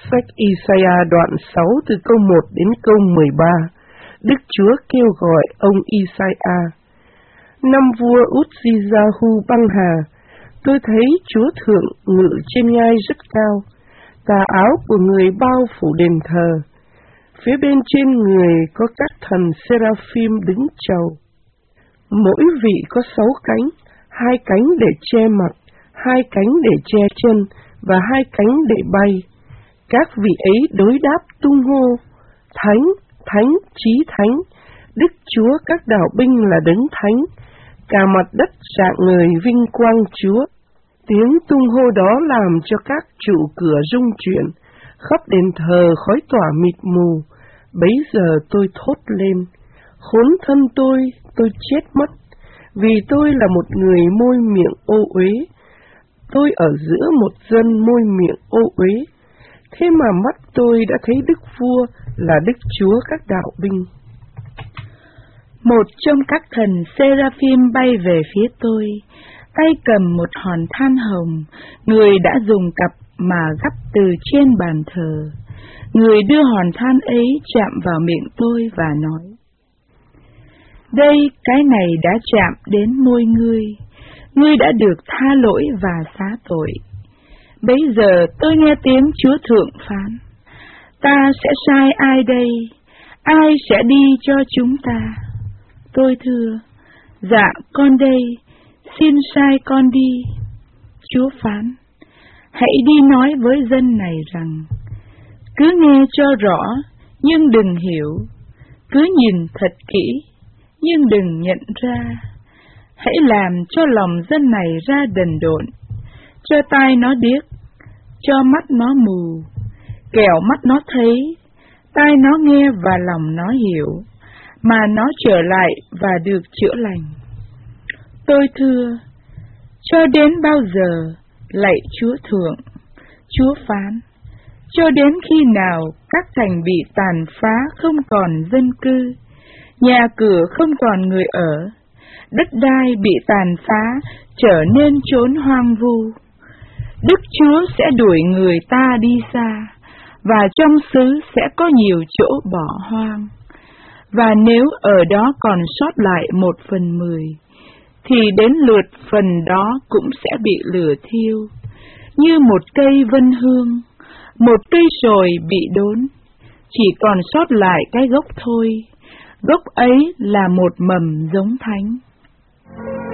Sách Isaiah đoạn 6 từ câu 1 đến câu 13, Đức Chúa kêu gọi ông Isaiah. Năm vua Uzziyahu băng hà, tôi thấy Chúa Thượng ngự trên ngai rất cao, tà áo của người bao phủ đền thờ. Phía bên trên người có các thần seraphim đứng chầu. Mỗi vị có 6 cánh, 2 cánh để che mặt, 2 cánh để che chân và 2 cánh để bay. Các vị ấy đối đáp tung hô: Thánh, Thánh, Chí Thánh, Đức Chúa các đạo binh là đấng thánh. Cả mặt đất rạng ngời vinh quang Chúa. Tiếng tung hô đó làm cho các trụ cửa rung chuyển, khắp đền thờ khói tỏa mịt mù. Bấy giờ tôi thốt lên: Khốn thân tôi chết mất, vì tôi là một người môi miệng ô uế. Tôi ở giữa một dân môi miệng ô uế. Thế mà mắt tôi đã thấy Đức Vua là Đức Chúa các đạo binh. Một trong các thần seraphim bay về phía tôi, tay cầm một hòn than hồng, người đã dùng cặp mà gắp từ trên bàn thờ. Người đưa hòn than ấy chạm vào miệng tôi và nói: Đây, cái này đã chạm đến môi ngươi, ngươi đã được tha lỗi và xá tội. Bấy giờ tôi nghe tiếng Chúa Thượng phán: Ta sẽ sai ai đây? Ai sẽ đi cho chúng ta? Tôi thưa: Dạ, con đây, xin sai con đi. Chúa phán: Hãy đi nói với dân này rằng: Cứ nghe cho rõ, nhưng đừng hiểu, cứ nhìn thật kỹ, nhưng đừng nhận ra. Hãy làm cho lòng dân này ra đần độn, cho tai nó điếc, cho mắt nó mù, kẻo mắt nó thấy, tai nó nghe và lòng nó hiểu, mà nó trở lại và được chữa lành. Tôi thưa: Cho đến bao giờ, lạy Chúa Thượng? Chúa phán: Cho đến khi nào các thành bị tàn phá không còn dân cư, nhà cửa không còn người ở, đất đai bị tàn phá trở nên chốn hoang vu. Đức Chúa sẽ đuổi người ta đi xa, và trong xứ sẽ có nhiều chỗ bỏ hoang. Và nếu ở đó còn sót lại 1/10, thì đến lượt phần đó cũng sẽ bị lửa thiêu, như một cây vân hương, một cây sồi bị đốn, chỉ còn sót lại cái gốc thôi. Gốc ấy là một mầm giống thánh.